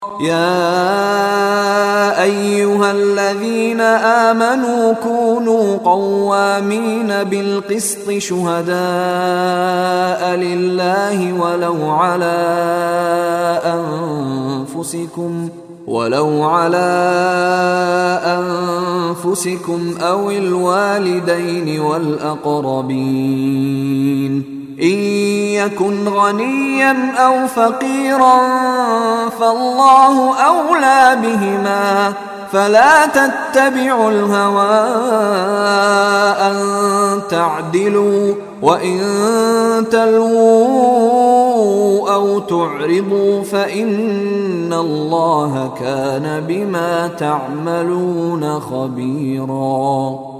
يا أيها الذين آمنوا كونوا قوامين بالقسط شهداء لله ولو على أنفسكم أو الوالدين والأقربين إن يكن غنيا أو فقيرا فالله أولى بهما فلا تتبعوا الهوى أن تعدلوا وإن تلووا أو تعرضوا فإن الله كان بما تعملون خبيرا.